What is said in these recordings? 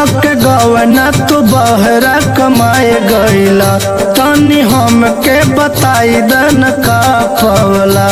के गवना तू बहरा कमाए गईला, तनी हमके बताई दन का पवला।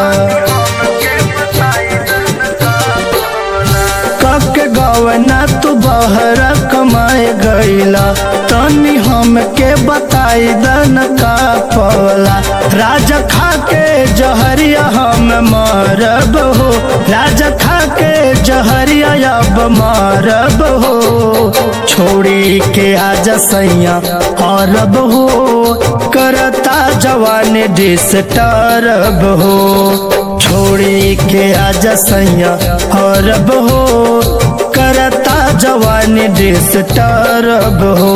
के गवना तू बहरा कमाए गईला, तनी हमके बताई दन का पवला। राजा खा के जहरिया हम मरब हो, राजा खा के जहरिया अब मरब हो। छोड़ी के आजा सैया अरब हो, करता जवान डिस्टर्ब हो। छोड़ी के आजा सैया अरब हो, करता जवान डिस्टर्ब हो।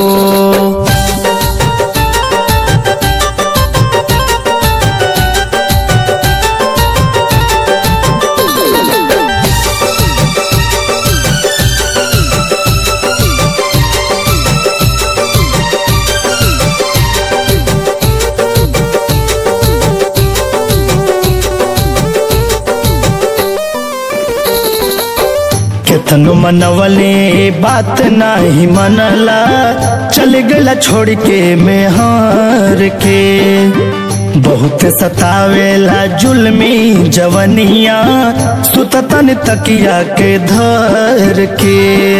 केतनो मनवले बात नाही मनला, चल गला छोड़ के में हार के। बहुत सतावेला जुल्मी जवनिया, सुततन तकिया के धर के।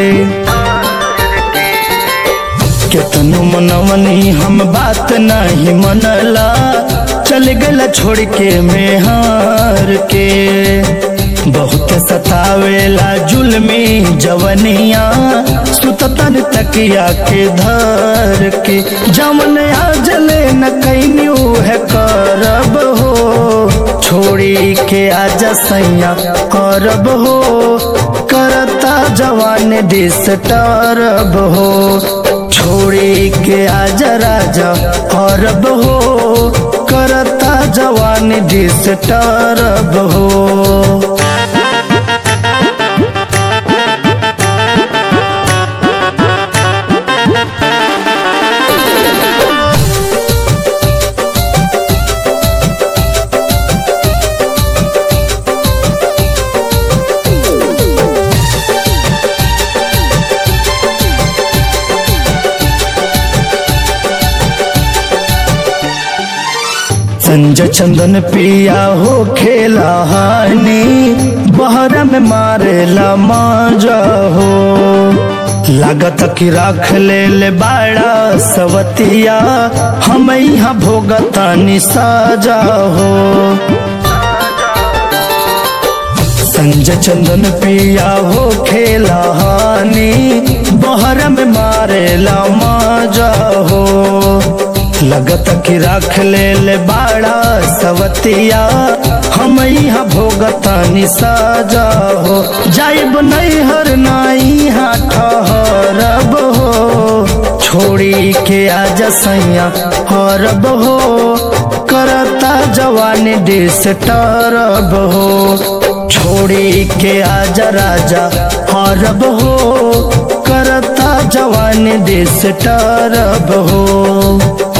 केतनो मनवनी हम बात नहीं मनला, चल गला छोड़ के में हार के। बहुत सतावेला जुल्मी जवनिया, सुततन तकिया के धर के। जमन आजले न कैन्यू है करब हो, छोड़ी के आजा सैया अरब हो, करता जवान डिस्टर्ब हो। छोड़ी के आजा राजा अरब हो, करता जवान डिस्टर्ब हो। संजय चंदन पिया हो खेला हानी, बहरा में मारेला मांजा हो। लागत कि राख ले बाड़ा सवतिया, हम यहाँ भोगतानी साजा हो। संजय चंदन पिया हो खेला हानी, बहरा में मारेला मांजा हो। लगत कि राख ले बाड़ा सवतिया, हम यहाँ भोगतानी साजा हो। जाइब नैहर नाई हाँ ठहरब हो, छोड़ी के आजा सैया अरब हो, करता जवान डिस्टर्ब हो। छोड़ी के आजा राजा अरब हो, करता जवान डिस्टर्ब हो।